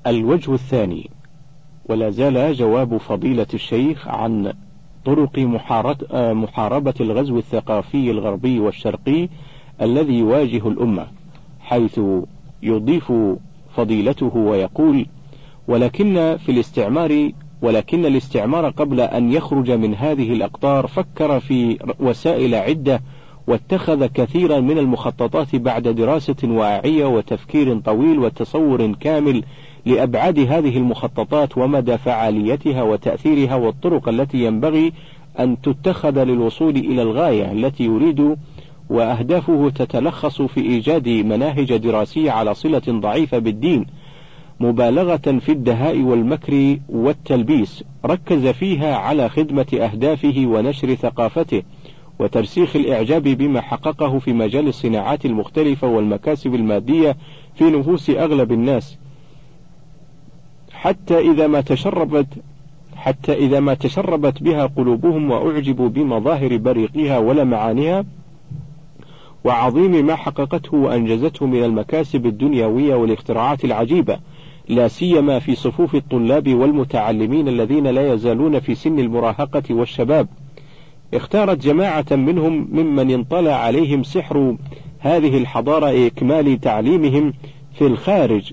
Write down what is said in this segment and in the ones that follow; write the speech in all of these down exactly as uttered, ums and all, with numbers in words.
الوجه الثاني. ولا زال جواب فضيلة الشيخ عن طرق محاربة الغزو الثقافي الغربي والشرقي الذي يواجه الأمة، حيث يضيف فضيلته ويقول: ولكن في الاستعمار ولكن الاستعمار قبل أن يخرج من هذه الأقطار فكر في وسائل عدة، واتخذ كثيرا من المخططات بعد دراسة واعية وتفكير طويل وتصور كامل لأبعاد هذه المخططات ومدى فعاليتها وتأثيرها والطرق التي ينبغي أن تتخذ للوصول إلى الغاية التي يريد، وأهدافه تتلخص في إيجاد مناهج دراسية على صلة ضعيفة بالدين، مبالغة في الدهاء والمكر والتلبيس، ركز فيها على خدمة أهدافه ونشر ثقافته وترسيخ الإعجاب بما حققه في مجال الصناعات المختلفة والمكاسب المادية في نفوس أغلب الناس، حتى إذا ما تشربت حتى إذا ما تشربت بها قلوبهم وأعجبوا بمظاهر بريقها ولمعانها وعظيم ما حققته وأنجزته من المكاسب الدنيوية والاختراعات العجيبة، لا سيما في صفوف الطلاب والمتعلمين الذين لا يزالون في سن المراهقة والشباب. اختارت جماعة منهم ممن انطلع عليهم سحر هذه الحضارة إكمال تعليمهم في الخارج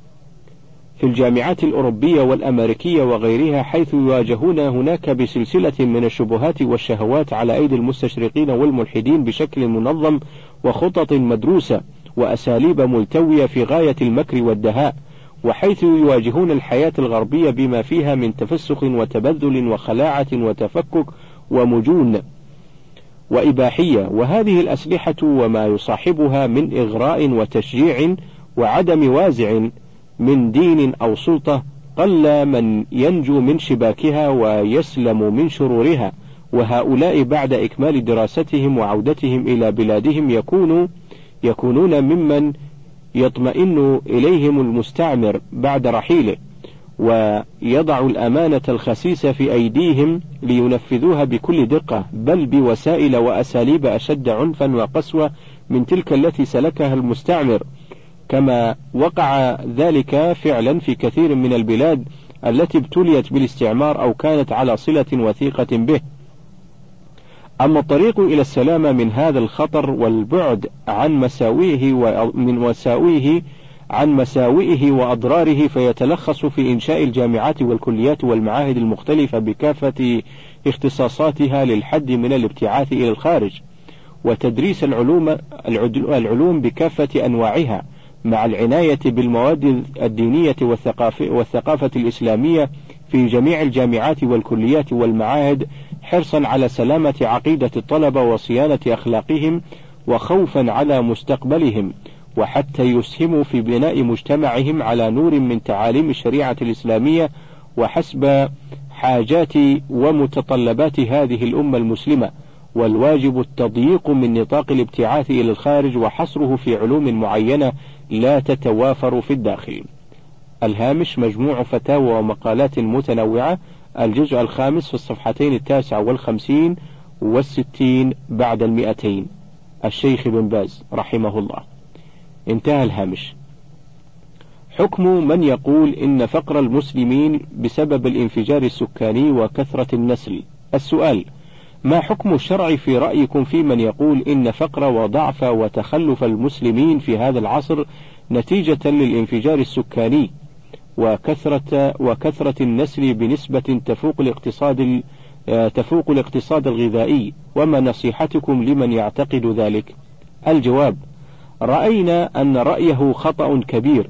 في الجامعات الأوروبية والأمريكية وغيرها، حيث يواجهون هناك بسلسلة من الشبهات والشهوات على أيدي المستشرقين والملحدين بشكل منظم وخطط مدروسة وأساليب ملتوية في غاية المكر والدهاء، وحيث يواجهون الحياة الغربية بما فيها من تفسخ وتبذل وخلاعة وتفكك ومجون وإباحية، وهذه الأسلحة وما يصاحبها من إغراء وتشجيع وعدم وازع من دين أو سلطة قل من ينجو من شباكها ويسلم من شرورها، وهؤلاء بعد إكمال دراستهم وعودتهم إلى بلادهم يكونوا يكونون ممن يطمئن إليهم المستعمر بعد رحيله، ويضع الأمانة الخسيسة في أيديهم لينفذوها بكل دقة، بل بوسائل وأساليب أشد عنفا وقسوة من تلك التي سلكها المستعمر، كما وقع ذلك فعلا في كثير من البلاد التي ابتليت بالاستعمار أو كانت على صلة وثيقة به. أما الطريق إلى السلامة من هذا الخطر والبعد عن مساوئه ومن مساوئه عن مساوئه وأضراره فيتلخص في إنشاء الجامعات والكليات والمعاهد المختلفة بكافة اختصاصاتها للحد من الابتعاث إلى الخارج، وتدريس العلوم العلوم بكافة أنواعها مع العناية بالمواد الدينية والثقافة, والثقافة الإسلامية في جميع الجامعات والكليات والمعاهد، حرصا على سلامة عقيدة الطلبة وصيانة أخلاقهم وخوفا على مستقبلهم، وحتى يسهموا في بناء مجتمعهم على نور من تعاليم الشريعة الإسلامية وحسب حاجات ومتطلبات هذه الأمة المسلمة. والواجب التضييق من نطاق الابتعاث إلى الخارج وحصره في علوم معينة لا تتوافر في الداخل. الهامش: مجموع فتاوى ومقالات متنوعة، الجزء الخامس في الصفحتين التاسعة والخمسين والستين بعد المئتين، الشيخ بن باز رحمه الله. انتهى الهامش. حكم من يقول إن فقر المسلمين بسبب الانفجار السكاني وكثرة النسل. السؤال: ما حكم الشرع في رأيكم في من يقول إن فقر وضعف وتخلف المسلمين في هذا العصر نتيجة للانفجار السكاني وكثرة وكثرة النسل بنسبة تفوق الاقتصاد تفوق الاقتصاد الغذائي، وما نصيحتكم لمن يعتقد ذلك؟ الجواب: رأينا أن رأيه خطأ كبير،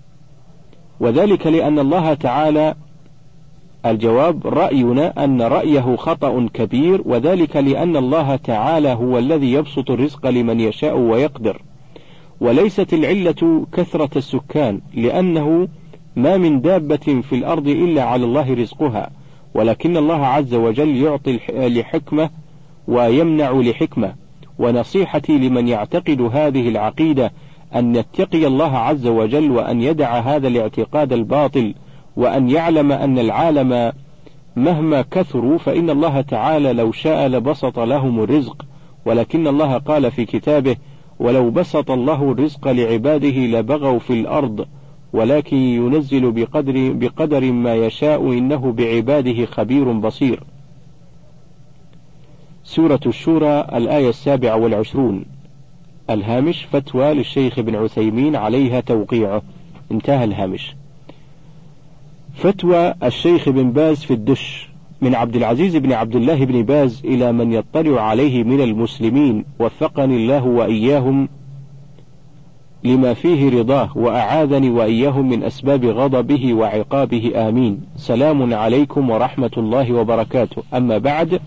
وذلك لأن الله تعالى الجواب: رأينا أن رأيه خطأ كبير وذلك لأن الله تعالى هو الذي يبسط الرزق لمن يشاء ويقدر، وليست العلة كثرة السكان، لأنه ما من دابة في الأرض إلا على الله رزقها، ولكن الله عز وجل يعطي لحكمة ويمنع لحكمة. ونصيحتي لمن يعتقد هذه العقيدة أن يتقي الله عز وجل وأن يدع هذا الاعتقاد الباطل، وأن يعلم أن العالم مهما كثروا فإن الله تعالى لو شاء لبسط لهم الرزق، ولكن الله قال في كتابه: ولو بسط الله الرزق لعباده لبغوا في الأرض ولكن ينزل بقدر, بقدر ما يشاء إنه بعباده خبير بصير. سورة الشورى الآية السابعة والعشرون. الهامش فتوى للشيخ ابن عثيمين عليها توقيعه. انتهى الهامش. فتوى الشيخ بن باز في الدش. من عبد العزيز بن عبد الله بن باز إلى من يطلع عليه من المسلمين وفقني الله وإياهم لما فيه رضاه وأعاذني وإياهم من أسباب غضبه وعقابه آمين. سلام عليكم ورحمة الله وبركاته. أما بعد،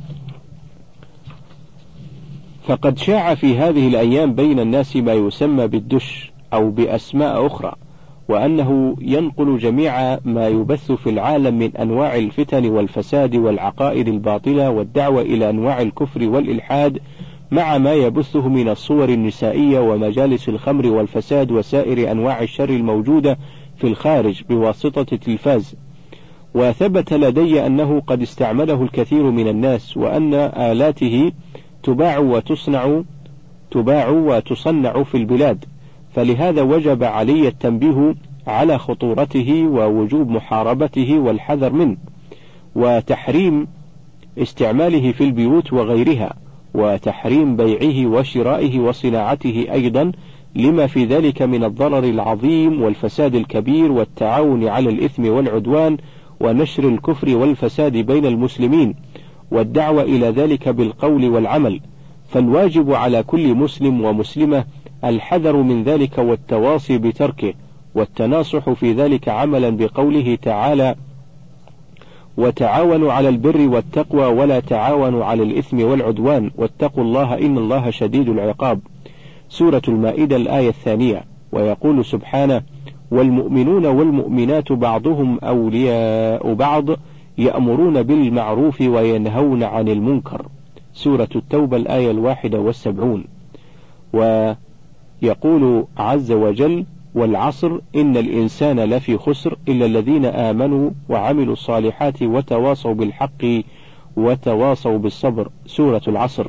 فقد شاع في هذه الأيام بين الناس ما يسمى بالدش أو بأسماء أخرى، وأنه ينقل جميع ما يبث في العالم من أنواع الفتن والفساد والعقائد الباطلة والدعوة إلى أنواع الكفر والإلحاد، مع ما يبثه من الصور النسائية ومجالس الخمر والفساد وسائر أنواع الشر الموجودة في الخارج بواسطة التلفاز. وثبت لدي أنه قد استعمله الكثير من الناس، وأن آلاته تباع وتصنع تباع وتصنع في البلاد، فلهذا وجب علي التنبيه على خطورته ووجوب محاربته والحذر منه، وتحريم استعماله في البيوت وغيرها، وتحريم بيعه وشرائه وصناعته أيضا، لما في ذلك من الضرر العظيم والفساد الكبير والتعاون على الإثم والعدوان ونشر الكفر والفساد بين المسلمين، والدعوة إلى ذلك بالقول والعمل. فالواجب على كل مسلم ومسلمة الحذر من ذلك والتواصي بتركه، والتناصح في ذلك عملا بقوله تعالى: وتعاونوا على البر والتقوى ولا تعاونوا على الإثم والعدوان واتقوا الله إن الله شديد العقاب. سورة المائدة الآية الثانية. ويقول سبحانه: والمؤمنون والمؤمنات بعضهم أولياء بعض يأمرون بالمعروف وينهون عن المنكر. سورة التوبة الآية الواحدة والسبعون. ويقول عز وجل: والعصر إن الإنسان لفي خسر إلا الذين آمنوا وعملوا الصالحات وتواصوا بالحق وتواصوا بالصبر. سورة العصر.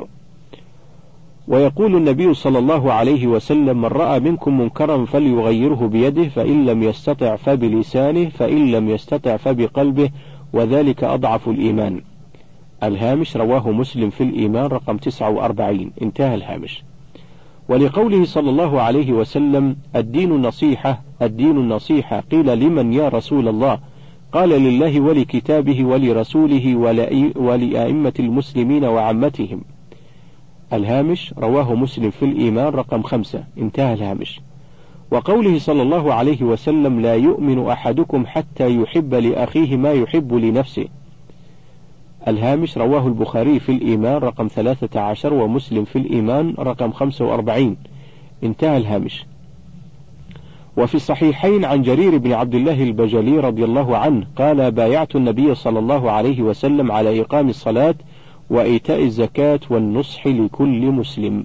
ويقول النبي صلى الله عليه وسلم: من رأى منكم منكرا فليغيره بيده، فإن لم يستطع فبلسانه، فإن لم يستطع فبقلبه، وذلك أضعف الإيمان. الهامش رواه مسلم في الإيمان رقم تسعة وأربعين. انتهى الهامش. ولقوله صلى الله عليه وسلم: الدين النصيحة الدين النصيحة. قيل: لمن يا رسول الله؟ قال: لله ولكتابه ولرسوله ولأئمة المسلمين وعامتهم. الهامش رواه مسلم في الإيمان رقم خمسة. انتهى الهامش. وقوله صلى الله عليه وسلم: لا يؤمن أحدكم حتى يحب لأخيه ما يحب لنفسه. الهامش رواه البخاري في الإيمان رقم ثلاثة عشر ومسلم في الإيمان رقم خمسة وأربعين. انتهى الهامش. وفي الصحيحين عن جرير بن عبد الله البجلي رضي الله عنه قال: بايعت النبي صلى الله عليه وسلم على إقام الصلاة وإيتاء الزكاة والنصح لكل مسلم.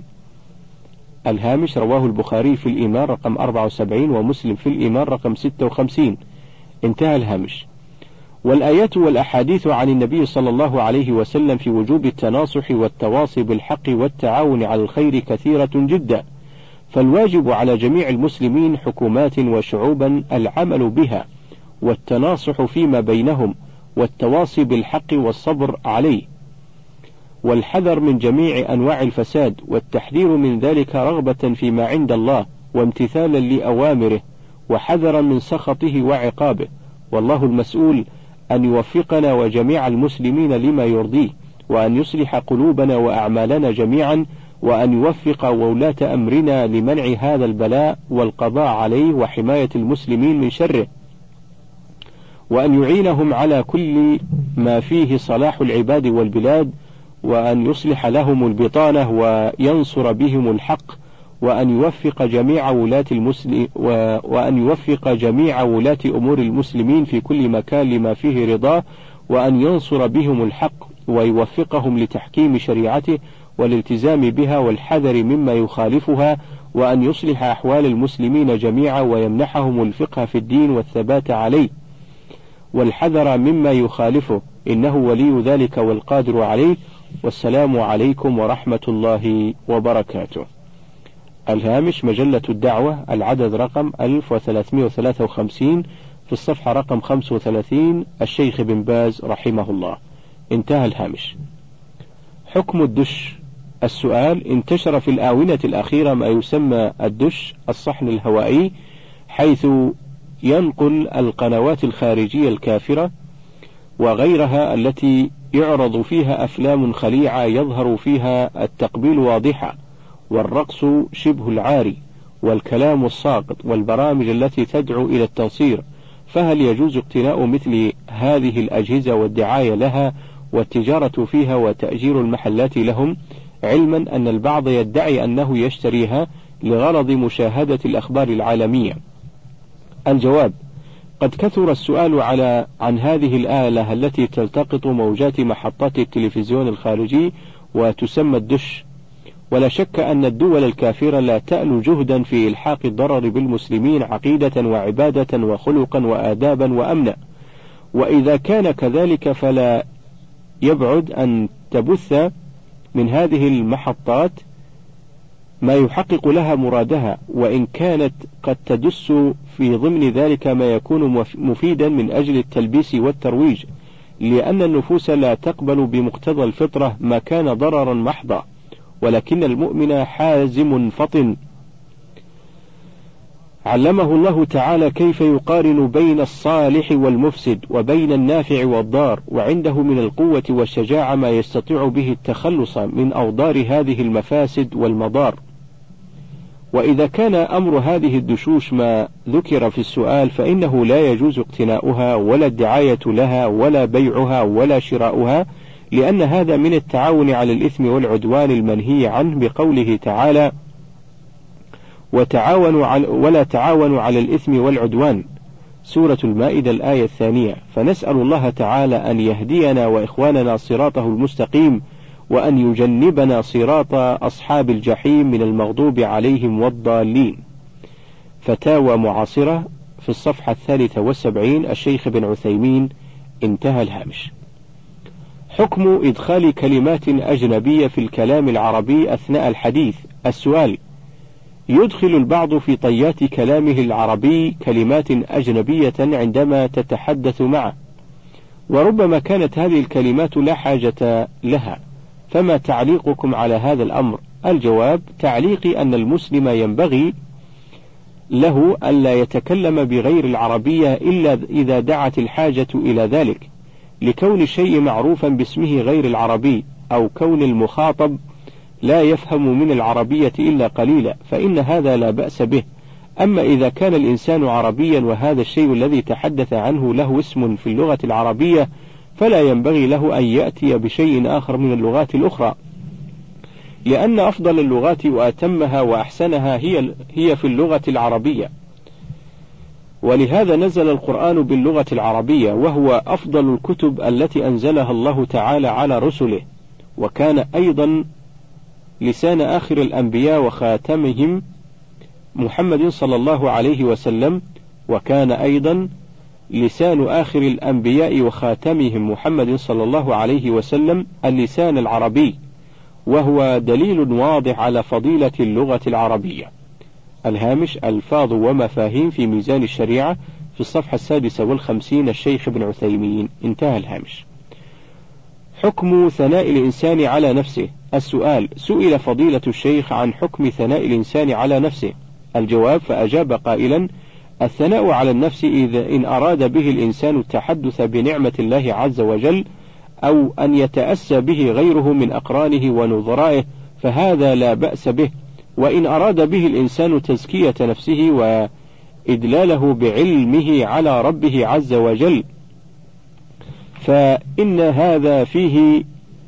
الهامش رواه البخاري في الإيمان رقم أربعة وسبعين ومسلم في الإيمان رقم ستة وخمسين. انتهى الهامش. والآيات والأحاديث عن النبي صلى الله عليه وسلم في وجوب التناصح والتواصي بالحق والتعاون على الخير كثيرة جدا، فالواجب على جميع المسلمين حكومات وشعوبا العمل بها والتناصح فيما بينهم والتواصي بالحق والصبر عليه، والحذر من جميع أنواع الفساد والتحذير من ذلك رغبة فيما عند الله وامتثالا لأوامره وحذرا من سخطه وعقابه. والله المسؤول أن يوفقنا وجميع المسلمين لما يرضيه، وأن يصلح قلوبنا وأعمالنا جميعا، وأن يوفق ولاة أمرنا لمنع هذا البلاء والقضاء عليه وحماية المسلمين من شره، وأن يعينهم على كل ما فيه صلاح العباد والبلاد، وأن يصلح لهم البطانة وينصر بهم الحق، وأن يوفق جميع ولاة المسلم وأن يوفق جميع ولاة أمور المسلمين في كل مكان لما فيه رضاه، وأن ينصر بهم الحق ويوفقهم لتحكيم شريعته والالتزام بها والحذر مما يخالفها، وأن يصلح أحوال المسلمين جميعا ويمنحهم الفقه في الدين والثبات عليه والحذر مما يخالفه، إنه ولي ذلك والقادر عليه. والسلام عليكم ورحمة الله وبركاته. الهامش مجلة الدعوة العدد رقم ألف وثلاثمائة وثلاثة وخمسين في الصفحة رقم خمسة وثلاثين الشيخ بن باز رحمه الله. انتهى الهامش. حكم الدش. السؤال: انتشر في الآونة الأخيرة ما يسمى الدش الصحن الهوائي، حيث ينقل القنوات الخارجية الكافرة وغيرها التي يعرض فيها أفلام خليعة يظهر فيها التقبيل واضحا، والرقص شبه العاري، والكلام الساقط، والبرامج التي تدعو إلى التنصير. فهل يجوز اقتناء مثل هذه الأجهزة والدعاية لها والتجارة فيها وتأجير المحلات لهم، علما أن البعض يدعي أنه يشتريها لغرض مشاهدة الأخبار العالمية؟ الجواب: قد كثر السؤال على عن هذه الآلة التي تلتقط موجات محطات التلفزيون الخارجي وتسمى الدش، ولا شك أن الدول الكافرة لا تأل جهدا في إلحاق الضرر بالمسلمين عقيدة وعبادة وخلقا وآدابا وأمنا، وإذا كان كذلك فلا يبعد أن تبث من هذه المحطات ما يحقق لها مرادها، وإن كانت قد تدس في ضمن ذلك ما يكون مفيدا من أجل التلبيس والترويج، لأن النفوس لا تقبل بمقتضى الفطرة ما كان ضررا محضا، ولكن المؤمن حازم فطن. علمه الله تعالى كيف يقارن بين الصالح والمفسد وبين النافع والضار، وعنده من القوة والشجاعة ما يستطيع به التخلص من أوضار هذه المفاسد والمضار. وإذا كان أمر هذه الدشوش ما ذكر في السؤال، فإنه لا يجوز اقتناؤها ولا الدعاية لها ولا بيعها ولا شراؤها، لأن هذا من التعاون على الإثم والعدوان المنهي عنه بقوله تعالى: وتعاونوا على ولا تعاونوا على الإثم والعدوان، سورة المائدة الآية الثانية. فنسأل الله تعالى أن يهدينا وإخواننا صراطه المستقيم، وأن يجنبنا صراط أصحاب الجحيم من المغضوب عليهم والضالين. فتاوى معاصرة في الصفحة الثالثة والسبعين الشيخ بن عثيمين. انتهى الهامش. حكم إدخال كلمات أجنبية في الكلام العربي أثناء الحديث. السؤال: يدخل البعض في طيات كلامه العربي كلمات أجنبية عندما تتحدث معه، وربما كانت هذه الكلمات لا حاجة لها، فما تعليقكم على هذا الأمر؟ الجواب: تعليقي أن المسلم ينبغي له ألا يتكلم بغير العربية إلا إذا دعت الحاجة إلى ذلك، لكون الشيء معروفا باسمه غير العربي، أو كون المخاطب لا يفهم من العربية إلا قليلا، فإن هذا لا بأس به. أما إذا كان الإنسان عربيا وهذا الشيء الذي تحدث عنه له اسم في اللغة العربية، فلا ينبغي له أن يأتي بشيء آخر من اللغات الأخرى، لأن أفضل اللغات وأتمها وأحسنها هي هي في اللغة العربية، ولهذا نزل القرآن باللغة العربية، وهو أفضل الكتب التي أنزلها الله تعالى على رسله، وكان أيضا لسان آخر الأنبياء وخاتمهم محمد صلى الله عليه وسلم، وكان أيضا لسان آخر الأنبياء وخاتمهم محمد صلى الله عليه وسلم اللسان العربي، وهو دليل واضح على فضيلة اللغة العربية. الهامش: ألفاظ ومفاهيم في ميزان الشريعة في الصفحة السادسة والخمسين الشيخ بن عثيمين. انتهى الهامش. حكم ثناء الإنسان على نفسه. السؤال: سئل فضيلة الشيخ عن حكم ثناء الإنسان على نفسه. الجواب: فأجاب قائلا: الثناء على النفس إذا إن أراد به الإنسان التحدث بنعمة الله عز وجل، أو أن يتأسى به غيره من أقرانه ونظرائه، فهذا لا بأس به. وإن أراد به الإنسان تزكية نفسه وإدلاله بعلمه على ربه عز وجل، فإن هذا فيه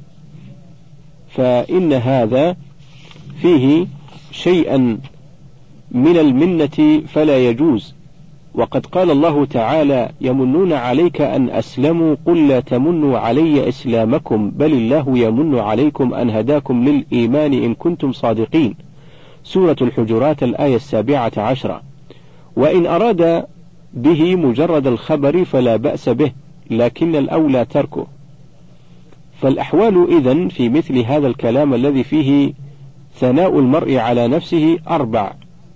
فإن هذا فيه شيئا من المنة فلا يجوز. وقد قال الله تعالى: يمنون عليك أن أسلموا، قل لا تمنوا علي إسلامكم، بل الله يمن عليكم أن هداكم للإيمان إن كنتم صادقين، سورة الحجرات الآية السابعة عشرة. وإن أراد به مجرد الخبر فلا بأس به، لكن الأولى تركه. فالأحوال إذن في مثل هذا الكلام الذي فيه ثناء المرء على نفسه أربع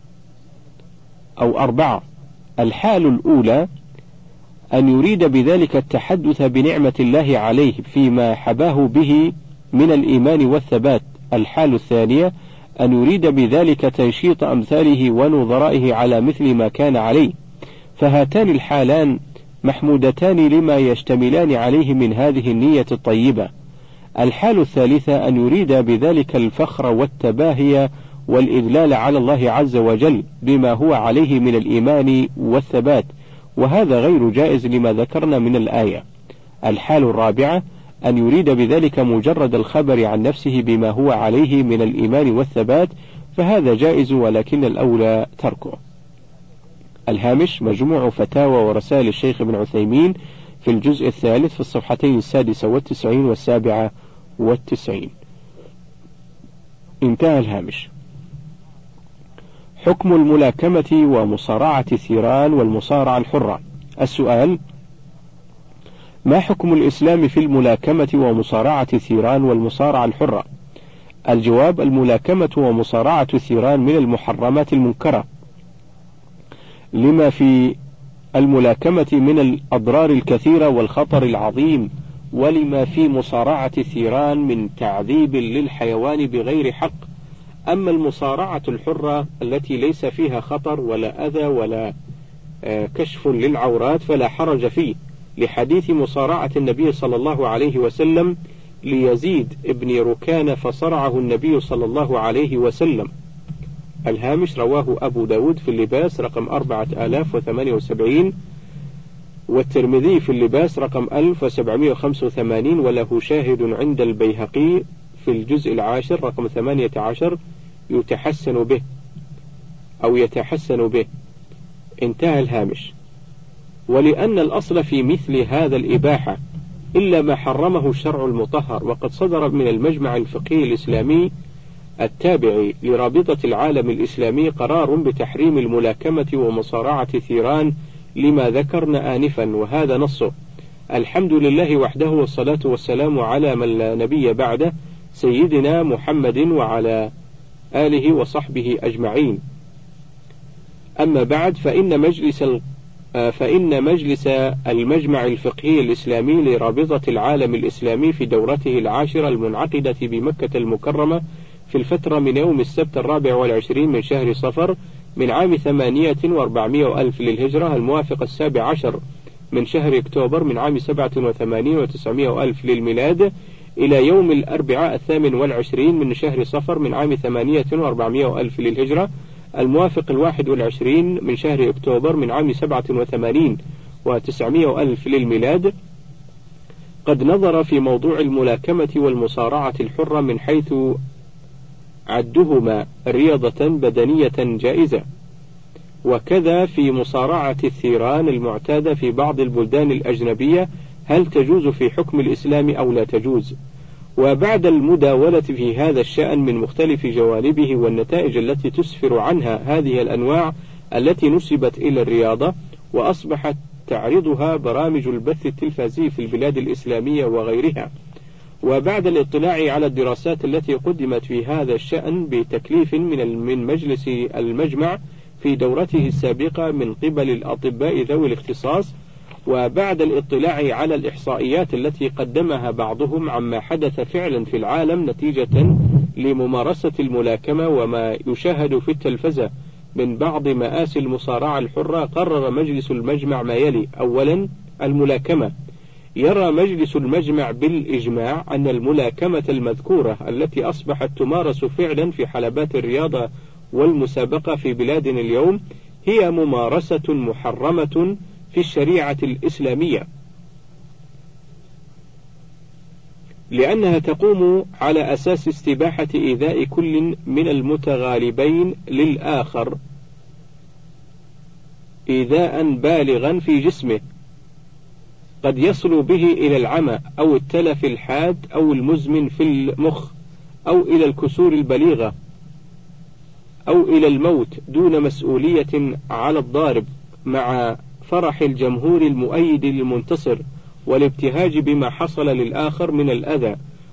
أو أربعة. الحال الأولى أن يريد بذلك التحدث بنعمة الله عليه فيما حباه به من الإيمان والثبات. الحال الثانية أن يريد بذلك تنشيط أمثاله ونظرائه على مثل ما كان عليه، فهاتان الحالان محمودتان لما يشتملان عليه من هذه النية الطيبة. الحال الثالثة أن يريد بذلك الفخر والتباهي والإذلال على الله عز وجل بما هو عليه من الإيمان والثبات، وهذا غير جائز لما ذكرنا من الآية. الحال الرابعة أن يريد بذلك مجرد الخبر عن نفسه بما هو عليه من الإيمان والثبات، فهذا جائز ولكن الأولى تركه. الهامش: مجموع فتاوى ورسائل الشيخ ابن عثيمين في الجزء الثالث في الصفحتين السادسة والتسعين والسابعة والتسعين. انتهى الهامش. حكم الملاكمة ومصارعة الثيران والمصارعة الحرة. السؤال: ما حكم الإسلام في الملاكمة ومصارعة الثيران والمصارعة الحرة؟ الجواب: الملاكمة ومصارعة الثيران من المحرمات المنكرة، لما في الملاكمة من الأضرار الكثيرة والخطر العظيم، ولما في مصارعة الثيران من تعذيب للحيوان بغير حق. أما المصارعة الحرة التي ليس فيها خطر ولا أذى ولا كشف للعورات فلا حرج فيه، لحديث مصارعة النبي صلى الله عليه وسلم ليزيد ابن ركان فصرعه النبي صلى الله عليه وسلم. الهامش: رواه أبو داود في اللباس رقم أربعة آلاف وثمانية وسبعين، والترمذي في اللباس رقم ألف وسبعمائة وخمسة وثمانين، وله شاهد عند البيهقي في الجزء العاشر رقم ثمانية عشر يتحسن به أو يتحسن به. انتهى الهامش. ولأن الأصل في مثل هذا الإباحة إلا ما حرمه الشرع المطهر، وقد صدر من المجمع الفقهي الإسلامي التابع لرابطة العالم الإسلامي قرار بتحريم الملاكمة ومصارعة الثيران لما ذكرنا آنفا، وهذا نصه: الحمد لله وحده والصلاة والسلام على من لا نبي بعده سيدنا محمد وعلى آله وصحبه أجمعين. أما بعد، فإن مجلس فإن مجلس المجمع الفقهي الإسلامي لرابطة العالم الإسلامي في دورته العاشرة المنعقدة بمكة المكرمة في الفترة من يوم السبت الرابع والعشرين من شهر صفر من عام ثمانية وأربعمائة ألف للهجرة، الموافق السابع عشر من شهر أكتوبر من عام سبعة وثمانين وتسعمائة ألف للميلاد، إلى يوم الأربعاء الثامن والعشرين من شهر صفر من عام ثمانية وأربعمائة ألف للهجرة، الموافق الواحد والعشرين من شهر أكتوبر من عام سبعة وثمانين وتسعمائة ألف للميلاد، قد نظر في موضوع الملاكمة والمصارعة الحرة من حيث عدهما رياضة بدنية جائزة، وكذا في مصارعة الثيران المعتادة في بعض البلدان الأجنبية هل تجوز في حكم الإسلام أو لا تجوز. وبعد المداولة في هذا الشأن من مختلف جوانبه والنتائج التي تسفر عنها هذه الأنواع التي نسبت إلى الرياضة وأصبحت تعرضها برامج البث التلفزيوني في البلاد الإسلامية وغيرها، وبعد الاطلاع على الدراسات التي قدمت في هذا الشأن بتكليف من من مجلس المجمع في دورته السابقة من قبل الأطباء ذوي الاختصاص، وبعد الاطلاع على الإحصائيات التي قدمها بعضهم عما حدث فعلا في العالم نتيجة لممارسة الملاكمة وما يشاهد في التلفزة من بعض مآسي المصارعة الحرة، قرر مجلس المجمع ما يلي: أولا، الملاكمة. يرى مجلس المجمع بالإجماع أن الملاكمة المذكورة التي أصبحت تمارس فعلا في حلبات الرياضة والمسابقة في بلادنا اليوم هي ممارسة محرمة في الشريعة الإسلامية، لأنها تقوم على أساس استباحة إيذاء كل من المتغالبين للآخر إيذاء بالغا في جسمه قد يصل به إلى العمى أو التلف الحاد أو المزمن في المخ أو إلى الكسور البليغة أو إلى الموت دون مسؤولية على الضارب، مع فرح الجمهور المؤيد للمنتصر والابتهاج بما حصل للآخر من الأذى،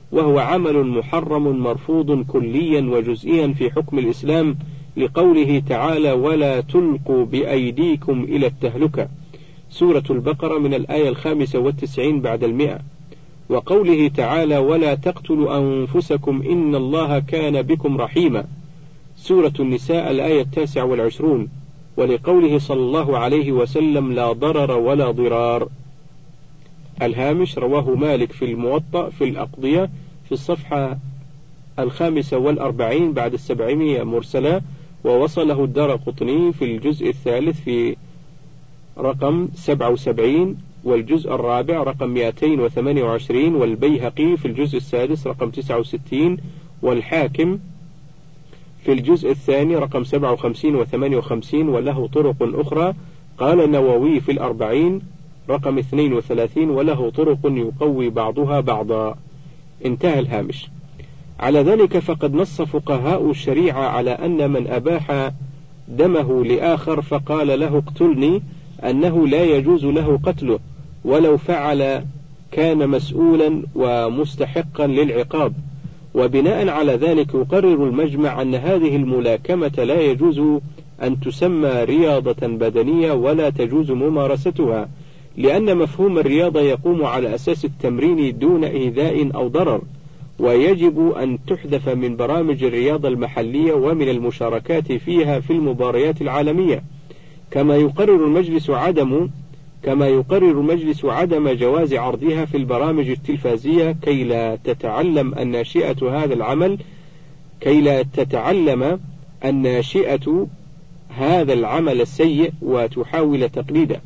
وهو عمل محرم مرفوض كليا وجزئيا في حكم الإسلام، لقوله تعالى: ولا تلقوا بأيديكم إلى التهلكة، سورة البقرة من الآية الخامسة والتسعين بعد المئة، وقوله تعالى: ولا تقتلوا أنفسكم إن الله كان بكم رحيما، سورة النساء الآية التاسعة والعشرون، ولقوله صلى الله عليه وسلم: لا ضرر ولا ضرار. الهامش: رواه مالك في الموطأ في الأقضية في الصفحة الخامسة والأربعين بعد السبعمية مرسلة، ووصله الدارقطني في الجزء الثالث في رقم سبعة وسبعين، والجزء الرابع رقم مئتين وثمانية وعشرين، والبيهقي في الجزء السادس رقم تسعة وستين، والحاكم في الجزء الثاني رقم سبعة وخمسين وثمانية وخمسين، وله طرق أخرى. قال النووي في الأربعين رقم اثنين وثلاثين: وله طرق يقوي بعضها بعضا. انتهى الهامش. على ذلك فقد نص فقهاء الشريعة على أن من أباح دمه لآخر فقال له اقتلني أنه لا يجوز له قتله، ولو فعل كان مسؤولا ومستحقا للعقاب. وبناء على ذلك يقرر المجمع أن هذه الملاكمة لا يجوز أن تسمى رياضة بدنية ولا تجوز ممارستها، لأن مفهوم الرياضة يقوم على أساس التمرين دون إيذاء أو ضرر، ويجب أن تحذف من برامج الرياضة المحلية ومن المشاركات فيها في المباريات العالمية. كما يقرر المجلس عدم كما يقرر المجلس عدم جواز عرضها في البرامج التلفازية كي لا تتعلم الناشئة هذا العمل كي لا تتعلم الناشئة هذا العمل السيء وتحاول تقليده.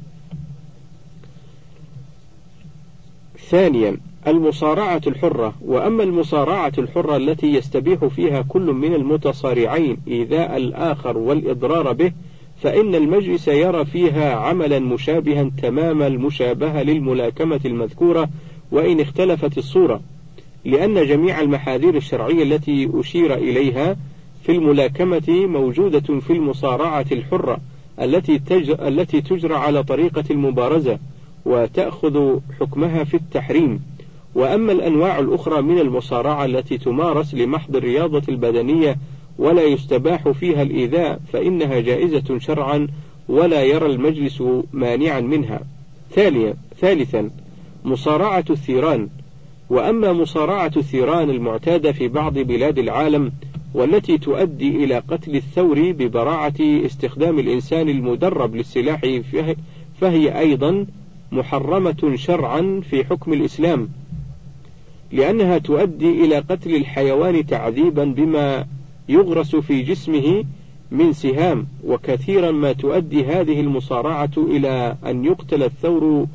ثانيا: المصارعة الحرة. وأما المصارعة الحرة التي يستبيح فيها كل من المتصارعين إيذاء الآخر والإضرار به، فإن المجلس يرى فيها عملا مشابها تمام المشابهة للملاكمة المذكورة وإن اختلفت الصورة، لأن جميع المحاذير الشرعية التي أشير إليها في الملاكمة موجودة في المصارعة الحرة التي تجرى, التي تجرى على طريقة المبارزة وتأخذ حكمها في التحريم. وأما الأنواع الأخرى من المصارعة التي تمارس لمحض الرياضة البدنية ولا يستباح فيها الإيذاء فإنها جائزة شرعا ولا يرى المجلس مانعا منها. ثالثا: مصارعة الثيران. وأما مصارعة الثيران المعتادة في بعض بلاد العالم والتي تؤدي إلى قتل الثور ببراعة استخدام الإنسان المدرب للسلاح فهي أيضا محرمة شرعا في حكم الإسلام، لأنها تؤدي إلى قتل الحيوان تعذيبا بما يغرس في جسمه من سهام، وكثيرا ما تؤدي هذه المصارعة إلى أن يقتل الثور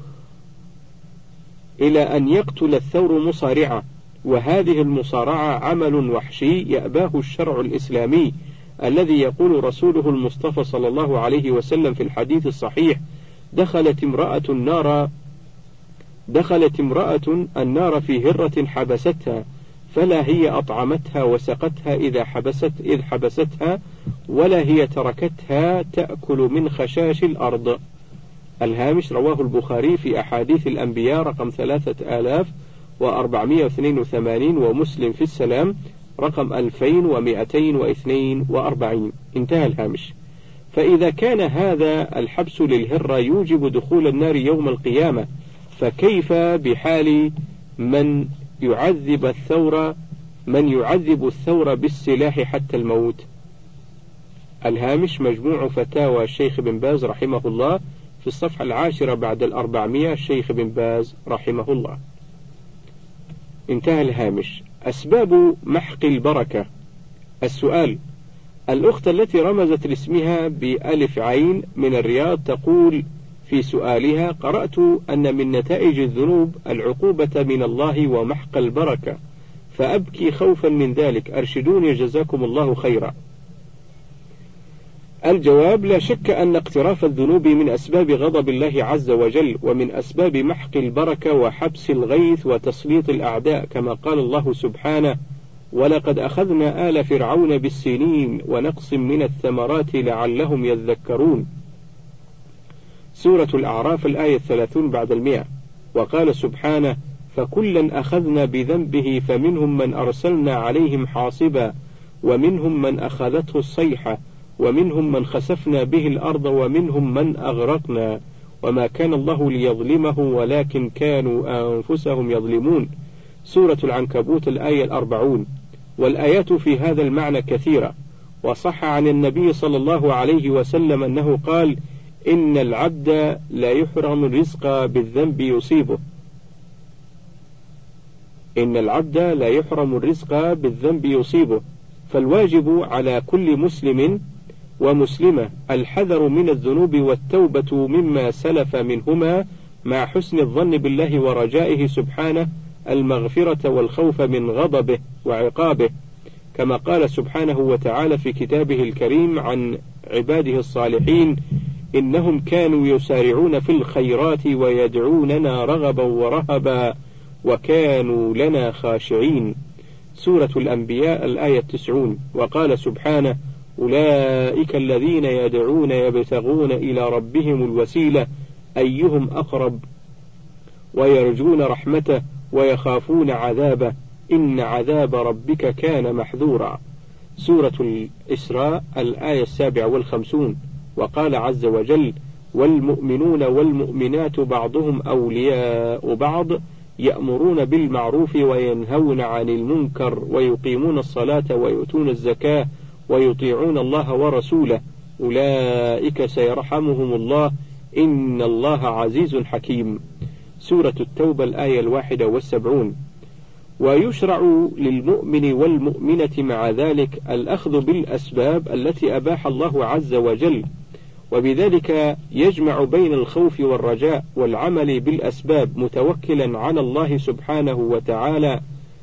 إلى أن يقتل الثور مصارعة، وهذه المصارعة عمل وحشي يأباه الشرع الإسلامي الذي يقول رسوله المصطفى صلى الله عليه وسلم في الحديث الصحيح: دخلت امرأة النار دخلت امرأة النار في هرة حبستها، فلا هي أطعمتها وسقتها إذا حبست إذ حبستها، ولا هي تركتها تأكل من خشاش الأرض. الهامش: رواه البخاري في أحاديث الأنبياء رقم ثلاثة آلاف وأربعمائة واثنين وثمانين، ومسلم في السلام رقم ألفين ومئتين واثنين وأربعين. انتهى الهامش. فإذا كان هذا الحبس للهرة يوجب دخول النار يوم القيامة، فكيف بحال من يعذب الثور من يعذب الثور بالسلاح حتى الموت؟ الهامش: مجموع فتاوى الشيخ بن باز رحمه الله في الصفحة العاشرة بعد الأربعمائة، الشيخ بن باز رحمه الله. انتهى الهامش. أسباب محق البركة. السؤال: الأخت التي رمزت لاسمها بألف عين من الرياض تقول في سؤالها: قرأت أن من نتائج الذنوب العقوبة من الله ومحق البركة، فأبكي خوفا من ذلك، أرشدوني جزاكم الله خيرا. الجواب: لا شك أن اقتراف الذنوب من أسباب غضب الله عز وجل، ومن أسباب محق البركة وحبس الغيث وتسليط الأعداء، كما قال الله سبحانه: ولقد أخذنا آل فرعون بالسنين ونقص من الثمرات لعلهم يذكرون، سورة الأعراف الآية الثلاثون بعد المئة. وقال سبحانه: فكلا أخذنا بذنبه فمنهم من أرسلنا عليهم حاصبا ومنهم من أخذته الصيحة ومنهم من خسفنا به الأرض ومنهم من أغرقنا وما كان الله ليظلمهم ولكن كانوا أنفسهم يظلمون. سورة العنكبوت الآية الأربعون. والآيات في هذا المعنى كثيرة، وصح عن النبي صلى الله عليه وسلم أنه قال: إن العبد لا يحرم الرزق بالذنب يصيبه إن العبد لا يحرم الرزق بالذنب يصيبه فالواجب على كل مسلم ومسلمة الحذر من الذنوب والتوبة مما سلف منهما مع حسن الظن بالله ورجائه سبحانه المغفرة والخوف من غضبه وعقابه، كما قال سبحانه وتعالى في كتابه الكريم عن عباده الصالحين: إنهم كانوا يسارعون في الخيرات ويدعوننا رغبا ورهبا وكانوا لنا خاشعين. سورة الأنبياء الآية التسعون. وقال سبحانه: أولئك الذين يدعون يبتغون إلى ربهم الوسيلة أيهم أقرب ويرجون رحمته ويخافون عذابه إن عذاب ربك كان محذورا. سورة الإسراء الآية السابعة والخمسون. وقال عز وجل: والمؤمنون والمؤمنات بعضهم أولياء بعض يأمرون بالمعروف وينهون عن المنكر ويقيمون الصلاة ويؤتون الزكاة ويطيعون الله ورسوله أولئك سيرحمهم الله إن الله عزيز حكيم. سورة التوبة الآية الواحدة والسبعون. ويشرع للمؤمن والمؤمنة مع ذلك الأخذ بالأسباب التي أباح الله عز وجل، وبذلك يجمع بين الخوف والرجاء والعمل بالأسباب متوكلا على الله سبحانه وتعالى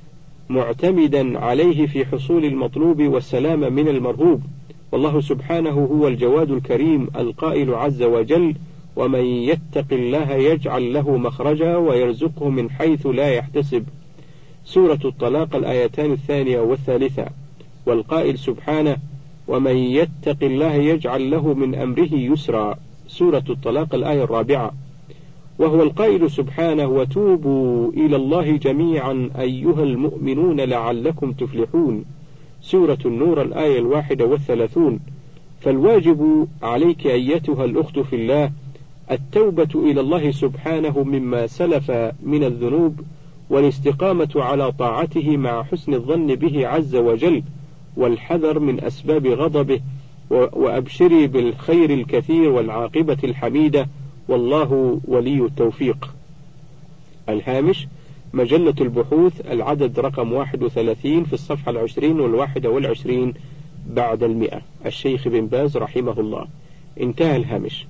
معتمدا عليه في حصول المطلوب والسلام من المرهوب. والله سبحانه هو الجواد الكريم القائل عز وجل: ومن يتق الله يجعل له مخرجا ويرزقه من حيث لا يحتسب. سورة الطلاق الآيتان الثانية والثالثة. والقائل سبحانه: ومن يتق الله يجعل له من أمره يسرا. سورة الطلاق الآية الرابعة. وهو القائل سبحانه: وتوبوا إلى الله جميعا أيها المؤمنون لعلكم تفلحون. سورة النور الآية الواحدة والثلاثون. فالواجب عليك أيتها الأخت في الله التوبة إلى الله سبحانه مما سلف من الذنوب والاستقامة على طاعته مع حسن الظن به عز وجل والحذر من أسباب غضبه، وأبشري بالخير الكثير والعاقبة الحميدة والله ولي التوفيق. الهامش: مجلة البحوث العدد رقم واحد وثلاثين في الصفحة العشرين والواحدة والعشرين بعد المئة. الشيخ بن باز رحمه الله. انتهى الهامش.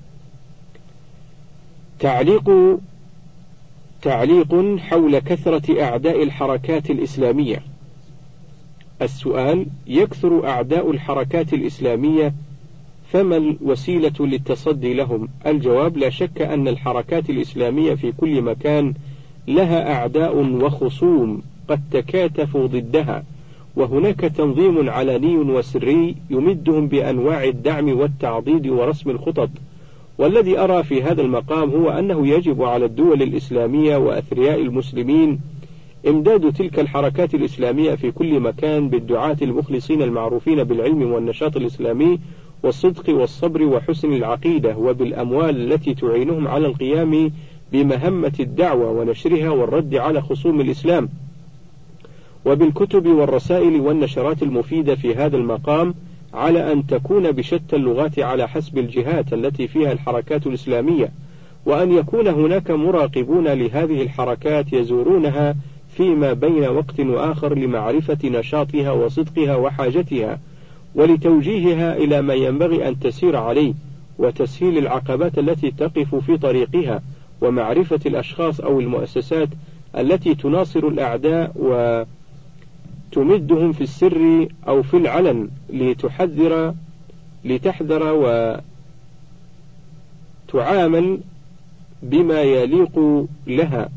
تعليق تعليق حول كثرة أعداء الحركات الإسلامية. السؤال: يكثر أعداء الحركات الإسلامية، فما الوسيلة للتصدي لهم؟ الجواب: لا شك أن الحركات الإسلامية في كل مكان لها أعداء وخصوم قد تكاتفوا ضدها، وهناك تنظيم علني وسري يمدهم بأنواع الدعم والتعضيد ورسم الخطط. والذي أرى في هذا المقام هو أنه يجب على الدول الإسلامية وأثرياء المسلمين إمداد تلك الحركات الإسلامية في كل مكان بالدعاة المخلصين المعروفين بالعلم والنشاط الإسلامي والصدق والصبر وحسن العقيدة، وبالأموال التي تعينهم على القيام بمهمة الدعوة ونشرها والرد على خصوم الإسلام، وبالكتب والرسائل والنشرات المفيدة في هذا المقام، على أن تكون بشتى اللغات على حسب الجهات التي فيها الحركات الإسلامية، وأن يكون هناك مراقبون لهذه الحركات يزورونها فيما بين وقت وآخر لمعرفة نشاطها وصدقها وحاجتها، ولتوجيهها إلى ما ينبغي أن تسير عليه، وتسهيل العقبات التي تقف في طريقها، ومعرفة الأشخاص أو المؤسسات التي تناصر الأعداء وتمدهم في السر أو في العلن لتحذر لتحذر وتعامل بما يليق لها.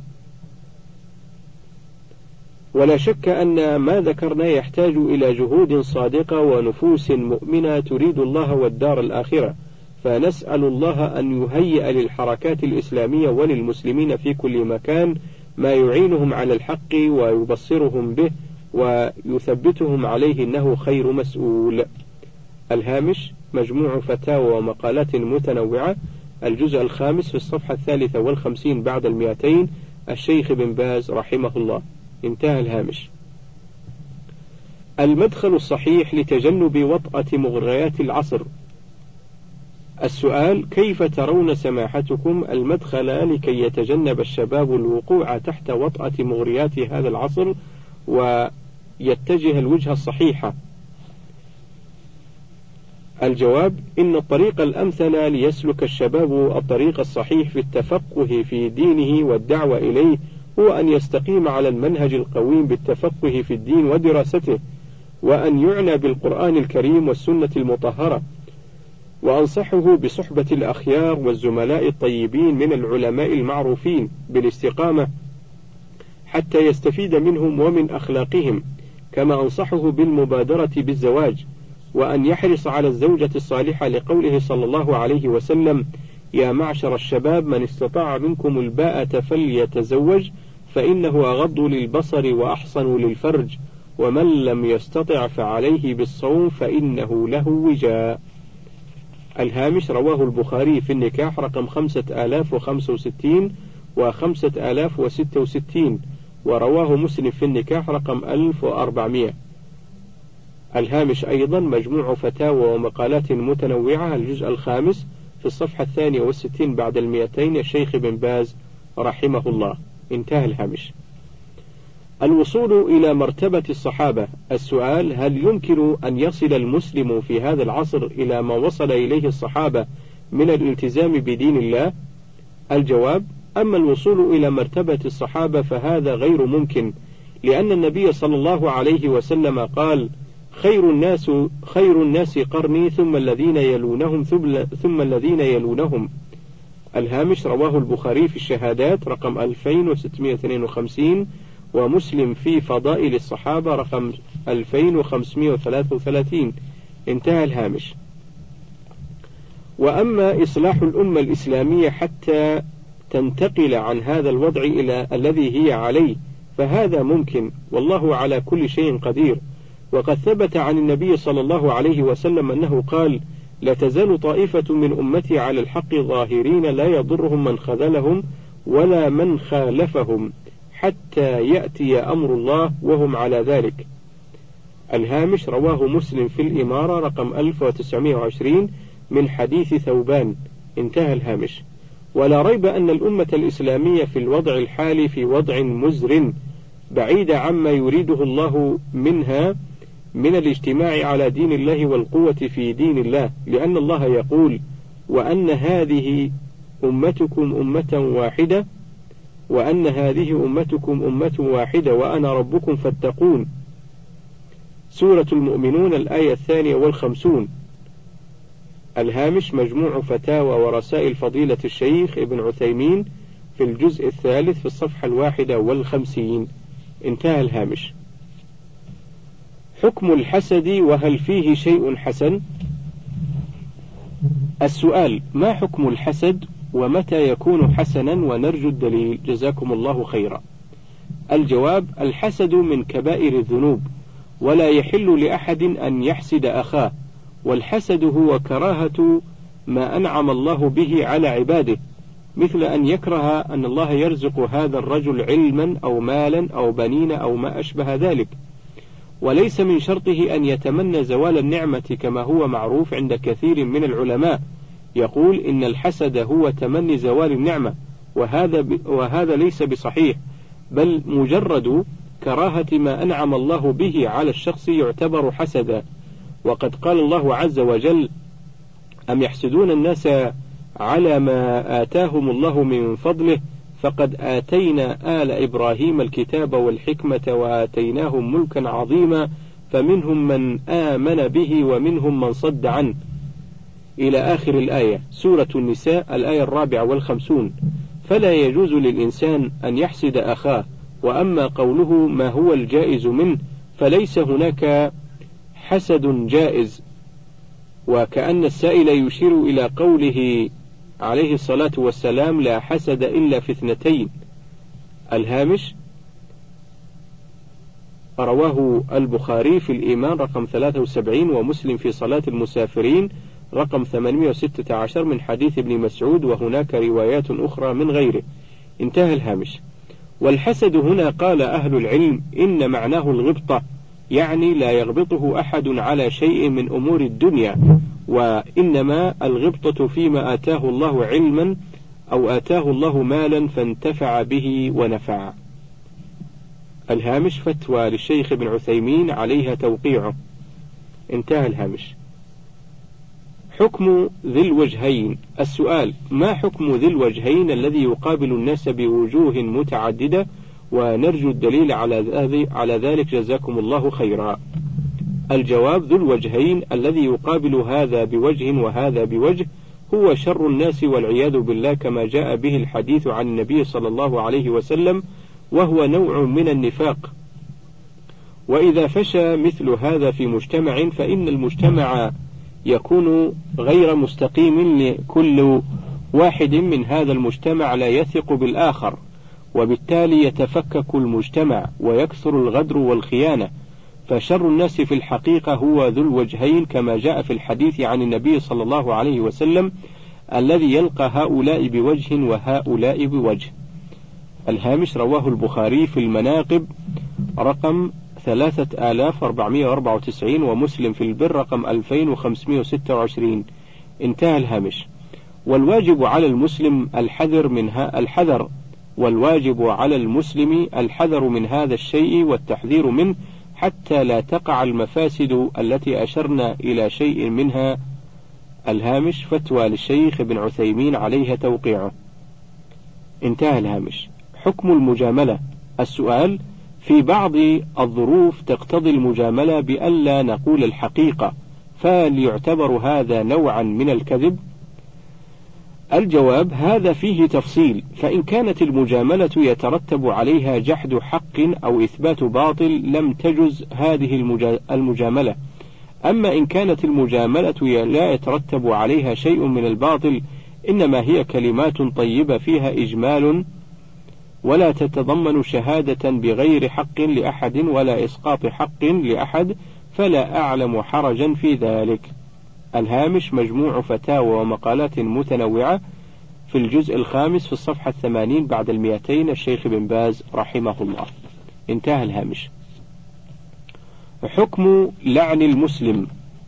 ولا شك أن ما ذكرنا يحتاج إلى جهود صادقة ونفوس مؤمنة تريد الله والدار الآخرة، فنسأل الله أن يهيئ للحركات الإسلامية وللمسلمين في كل مكان ما يعينهم على الحق ويبصرهم به ويثبتهم عليه إنه خير مسؤول. الهامش مجموع فتاوى ومقالات متنوعة، الجزء الخامس في الصفحة الثالثة والخمسين بعد المئتين، الشيخ بن باز رحمه الله. انتهى الهامش. المدخل الصحيح لتجنب وطأة مغريات العصر. السؤال: كيف ترون سماحتكم المدخل لكي يتجنب الشباب الوقوع تحت وطأة مغريات هذا العصر ويتجه الوجهة الصحيحة؟ الجواب: إن الطريق الأمثل ليسلك الشباب الطريق الصحيح في التفقه في دينه والدعوة إليه هو أن يستقيم على المنهج القويم بالتفقه في الدين ودراسته، وأن يعنى بالقرآن الكريم والسنة المطهرة، وأنصحه بصحبة الأخيار والزملاء الطيبين من العلماء المعروفين بالاستقامة حتى يستفيد منهم ومن أخلاقهم، كما أنصحه بالمبادرة بالزواج، وأن يحرص على الزوجة الصالحة لقوله صلى الله عليه وسلم: يا معشر الشباب من استطاع منكم الباءة فليتزوج فإنه أغض للبصر وأحصن للفرج، ومن لم يستطع فعليه بالصوم فإنه له وجاء. الهامش رواه البخاري في النكاح رقم خمسة آلاف وخمسة وستين وخمسة آلاف وستة وستين، ورواه مسلم في النكاح رقم ألف وأربعمائة. الهامش أيضا مجموع فتاوى ومقالات متنوعة، الجزء الخامس في الصفحة الثانية والستين بعد المئتين، الشيخ بن باز رحمه الله. انتهى الهامش. الوصول إلى مرتبة الصحابة. السؤال: هل يمكن أن يصل المسلم في هذا العصر إلى ما وصل إليه الصحابة من الالتزام بدين الله؟ الجواب: أما الوصول إلى مرتبة الصحابة فهذا غير ممكن، لأن النبي صلى الله عليه وسلم قال: خير الناس خير الناس قرني ثم الذين يلونهم ثم الذين يلونهم. الهامش رواه البخاري في الشهادات رقم ألفين وستمائة واثنين وخمسين، ومسلم في فضائل الصحابة رقم ألفين وخمسمائة وثلاثة وثلاثين. انتهى الهامش. وأما إصلاح الأمة الإسلامية حتى تنتقل عن هذا الوضع إلى الذي هي عليه فهذا ممكن، والله على كل شيء قدير. وقد ثبت عن النبي صلى الله عليه وسلم أنه قال: لا تزال طائفة من أمتي على الحق ظاهرين لا يضرهم من خذلهم ولا من خالفهم حتى يأتي أمر الله وهم على ذلك. الهامش رواه مسلم في الإمارة رقم ألف وتسعمائة وعشرين من حديث ثوبان. انتهى الهامش. ولا ريب أن الأمة الإسلامية في الوضع الحالي في وضع مزر بعيد عما يريده الله منها من الاجتماع على دين الله والقوة في دين الله، لأن الله يقول: وأن هذه أمتكم أمة واحدة وأن هذه أمتكم أمة واحدة وأنا ربكم فاتقون. سورة المؤمنون الآية الثانية والخمسون. الهامش مجموع فتاوى ورسائل فضيلة الشيخ ابن عثيمين في الجزء الثالث في الصفحة الواحدة والخمسين. انتهى الهامش. حكم الحسد وهل فيه شيء حسن؟ السؤال: ما حكم الحسد ومتى يكون حسنا ونرجو الدليل؟ جزاكم الله خيرا. الجواب: الحسد من كبائر الذنوب، ولا يحل لأحد أن يحسد أخاه، والحسد هو كراهة ما أنعم الله به على عباده، مثل أن يكره أن الله يرزق هذا الرجل علما أو مالا أو بنين أو ما أشبه ذلك. وليس من شرطه أن يتمنى زوال النعمة كما هو معروف عند كثير من العلماء، يقول إن الحسد هو تمني زوال النعمة، وهذا, ب... وهذا ليس بصحيح، بل مجرد كراهة ما أنعم الله به على الشخص يعتبر حسدا. وقد قال الله عز وجل: أم يحسدون الناس على ما آتاهم الله من فضله فقد آتينا آل إبراهيم الكتاب والحكمة وآتيناهم ملكا عظيما فمنهم من آمن به ومنهم من صد عنه، إلى آخر الآية. سورة النساء الآية الرابعة والخمسون. فلا يجوز للإنسان أن يحسد أخاه. وأما قوله ما هو الجائز منه فليس هناك حسد جائز، وكأن السائل يشير إلى قوله عليه الصلاة والسلام: لا حسد إلا في اثنتين. الهامش: رواه البخاري في الإيمان رقم ثلاثة وسبعين، ومسلم في صلاة المسافرين رقم ثمانمائة وستة عشر من حديث ابن مسعود، وهناك روايات أخرى من غيره. انتهى الهامش. والحسد هنا قال أهل العلم إن معناه الغبطة، يعني لا يغبطه أحد على شيء من أمور الدنيا، وإنما الغبطة فيما آتاه الله علما أو آتاه الله مالا فانتفع به ونفع. الهامش: فتوى للشيخ ابن عثيمين عليها توقيعه. انتهى الهامش. حكم ذي الوجهين. السؤال: ما حكم ذي الوجهين الذي يقابل الناس بوجوه متعددة، ونرجو الدليل على ذلك جزاكم الله خيرا. الجواب: ذو الوجهين الذي يقابل هذا بوجه وهذا بوجه هو شر الناس والعياذ بالله، كما جاء به الحديث عن النبي صلى الله عليه وسلم، وهو نوع من النفاق. وإذا فشى مثل هذا في مجتمع فإن المجتمع يكون غير مستقيم، لكل واحد من هذا المجتمع لا يثق بالآخر، وبالتالي يتفكك المجتمع ويكثر الغدر والخيانة. فشر الناس في الحقيقة هو ذو الوجهين، كما جاء في الحديث عن النبي صلى الله عليه وسلم: الذي يلقى هؤلاء بوجه وهؤلاء بوجه. الهامش: رواه البخاري في المناقب رقم ثلاثة آلاف وأربعمائة وأربعة وتسعين، ومسلم في البر رقم ألفين وخمسمائة وستة وعشرين. انتهى الهامش. والواجب على المسلم الحذر من ها الحذر والواجب على المسلم الحذر من هذا الشيء والتحذير منه، حتى لا تقع المفاسد التي أشرنا إلى شيء منها. الهامش: فتوى للشيخ ابن عثيمين عليها توقيعه. انتهى الهامش. حكم المجاملة. السؤال: في بعض الظروف تقتضي المجاملة بألا نقول الحقيقة، فهل يعتبر هذا نوعا من الكذب؟ الجواب: هذا فيه تفصيل، فإن كانت المجاملة يترتب عليها جحد حق أو إثبات باطل لم تجز هذه المجاملة. أما إن كانت المجاملة لا يترتب عليها شيء من الباطل، إنما هي كلمات طيبة فيها إجمال ولا تتضمن شهادة بغير حق لأحد ولا إسقاط حق لأحد، فلا أعلم حرجا في ذلك. الهامش: مجموع فتاوى ومقالات متنوعة في الجزء الخامس في الصفحة الثمانين بعد المئتين، الشيخ بن باز رحمه الله. انتهى الهامش. حكم لعن المسلم.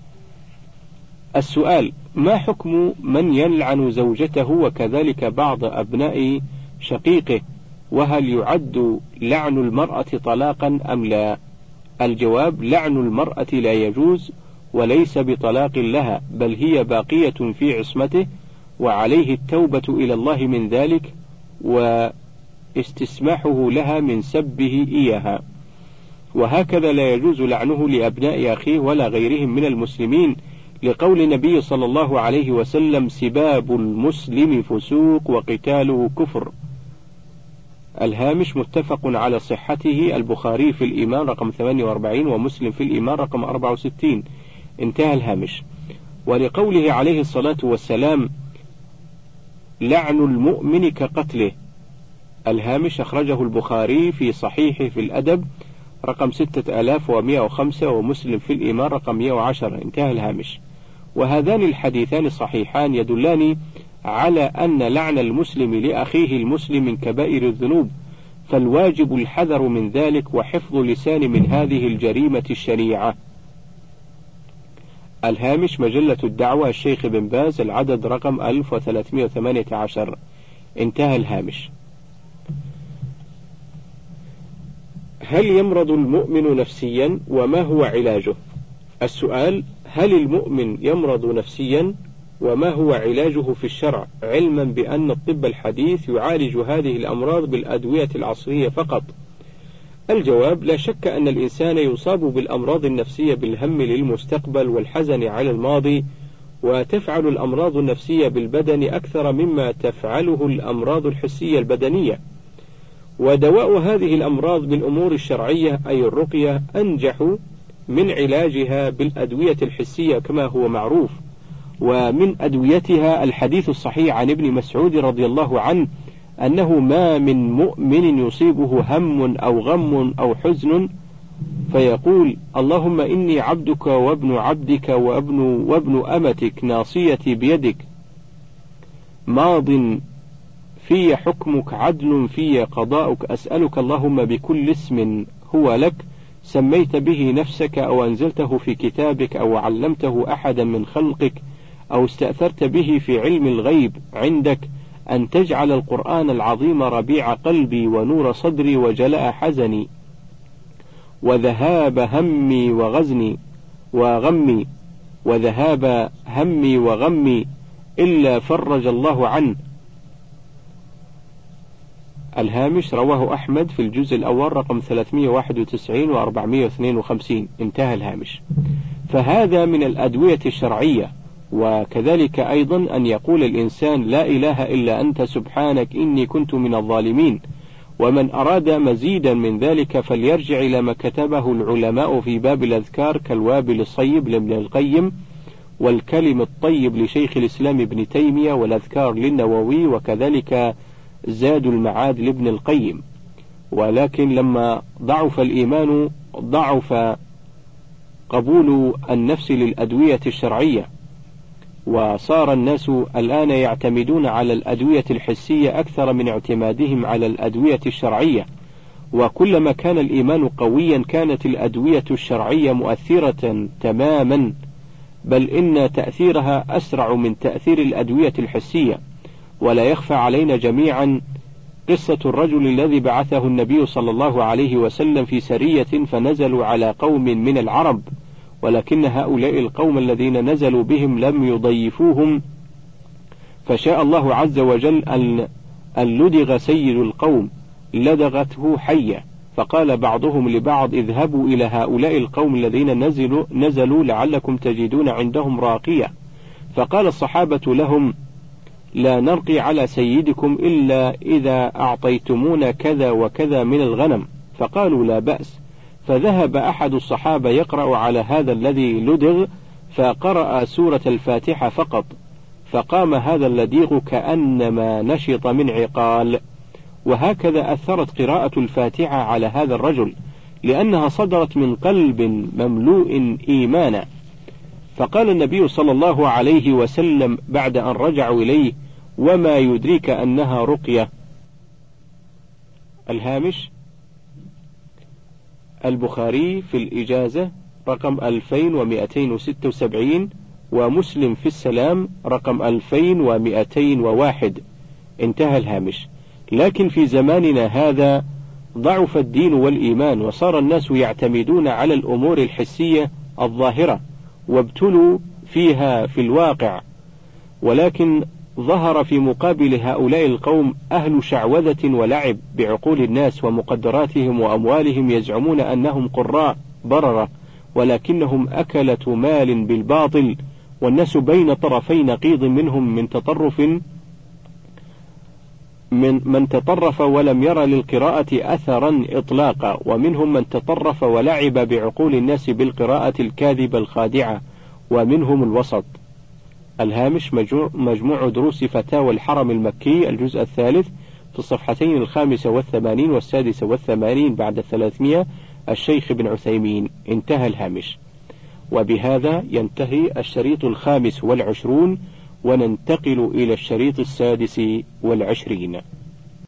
السؤال: ما حكم من يلعن زوجته وكذلك بعض أبناء شقيقه، وهل يعد لعن المرأة طلاقا أم لا؟ الجواب: لعن المرأة لا يجوز وليس بطلاق لها، بل هي باقية في عصمته، وعليه التوبة إلى الله من ذلك واستسماحه لها من سبه إياها. وهكذا لا يجوز لعنه لأبناء أخيه ولا غيرهم من المسلمين، لقول النبي صلى الله عليه وسلم: سباب المسلم فسوق وقتاله كفر. الهامش: متفق على صحته، البخاري في الإيمان رقم ثمانية وأربعين، ومسلم في الإيمان رقم أربعة وستين. انتهى الهامش. ولقوله عليه الصلاة والسلام: لعن المؤمن كقتله. الهامش: أخرجه البخاري في صحيحه في الأدب رقم ستة آلاف ومائة وخمسة، ومسلم في الإيمان رقم مائة وعشرة. انتهى الهامش. وهذان الحديثان صحيحان يدلان على أن لعن المسلم لأخيه المسلم من كبائر الذنوب، فالواجب الحذر من ذلك وحفظ لسان من هذه الجريمة الشنيعة. الهامش: مجلة الدعوة، الشيخ بن باز، العدد رقم ألف وثلاثمائة وثمانية عشر. انتهى الهامش. هل يمرض المؤمن نفسيا وما هو علاجه؟ السؤال: هل المؤمن يمرض نفسيا وما هو علاجه في الشرع، علما بأن الطب الحديث يعالج هذه الأمراض بالأدوية العصرية فقط؟ الجواب: لا شك أن الإنسان يصاب بالأمراض النفسية بالهم للمستقبل والحزن على الماضي، وتفعل الأمراض النفسية بالبدن أكثر مما تفعله الأمراض الحسية البدنية. ودواء هذه الأمراض بالأمور الشرعية أي الرقية أنجح من علاجها بالأدوية الحسية كما هو معروف. ومن أدويتها الحديث الصحيح عن ابن مسعود رضي الله عنه أنه ما من مؤمن يصيبه هم أو غم أو حزن فيقول اللهم إني عبدك وابن عبدك وابن, وابن أمتك ناصيتي بيدك ماض في حكمك عدل في قضاؤك أسألك اللهم بكل اسم هو لك سميت به نفسك أو أنزلته في كتابك أو علمته أحدا من خلقك أو استأثرت به في علم الغيب عندك أن تجعل القرآن العظيم ربيع قلبي ونور صدري وجلاء حزني وذهاب همي وغزني وغمي وذهاب همي وغمي إلا فرج الله عنه. الهامش رواه أحمد في الجزء الأول رقم ثلاثمائة وواحد وتسعين وأربعمائة واثنين وخمسين. انتهى الهامش. فهذا من الأدوية الشرعية. وكذلك أيضا أن يقول الإنسان لا إله إلا أنت سبحانك إني كنت من الظالمين. ومن أراد مزيدا من ذلك فليرجع إلى ما كتبه العلماء في باب الأذكار كالوابل الصيب لابن القيم والكلم الطيب لشيخ الإسلام ابن تيمية والأذكار للنووي وكذلك زاد المعاد لابن القيم. ولكن لما ضعف الإيمان ضعف قبول النفس للأدوية الشرعية، وصار الناس الآن يعتمدون على الأدوية الحسية أكثر من اعتمادهم على الأدوية الشرعية. وكلما كان الإيمان قويا كانت الأدوية الشرعية مؤثرة تماما، بل إن تأثيرها أسرع من تأثير الأدوية الحسية. ولا يخفى علينا جميعا قصة الرجل الذي بعثه النبي صلى الله عليه وسلم في سرية فنزلوا على قوم من العرب، ولكن هؤلاء القوم الذين نزلوا بهم لم يضيفوهم، فشاء الله عز وجل أن لدغ سيد القوم لدغته حية، فقال بعضهم لبعض اذهبوا إلى هؤلاء القوم الذين نزلوا, نزلوا لعلكم تجدون عندهم راقية. فقال الصحابة لهم لا نرقي على سيدكم إلا إذا أعطيتمونا كذا وكذا من الغنم. فقالوا لا بأس. فذهب أحد الصحابة يقرأ على هذا الذي لدغ فقرأ سورة الفاتحة فقط، فقام هذا اللديغ كأنما نشط من عقال. وهكذا أثرت قراءة الفاتحة على هذا الرجل لأنها صدرت من قلب مملوء إيمانا. فقال النبي صلى الله عليه وسلم بعد أن رجعوا إليه وما يدريك أنها رقية. الهامش البخاري في الإجازة رقم ألفين ومئتين وستة وسبعين ومسلم في السلام رقم ألفين ومئتين وواحد. انتهى الهامش. لكن في زماننا هذا ضعف الدين والإيمان وصار الناس يعتمدون على الأمور الحسية الظاهرة وابتلوا فيها في الواقع، ولكن ظهر في مقابل هؤلاء القوم أهل شعوذة ولعب بعقول الناس ومقدراتهم وأموالهم، يزعمون أنهم قراء بررة ولكنهم أكلة مال بالباطل، والناس بين طرفي نقيض منهم من تطرف من من تطرف ولم يرى للقراءة أثرا إطلاقا، ومنهم من تطرف ولعب بعقول الناس بالقراءة الكاذبة الخادعة، ومنهم الوسط. الهامش مجموع دروس فتاوى الحرم المكي الجزء الثالث في الصفحتين الخامسة والثمانين والسادسة والثمانين بعد الثلاثمائة الشيخ ابن عثيمين. انتهى الهامش. وبهذا ينتهي الشريط الخامس والعشرون، وننتقل إلى الشريط السادس والعشرين.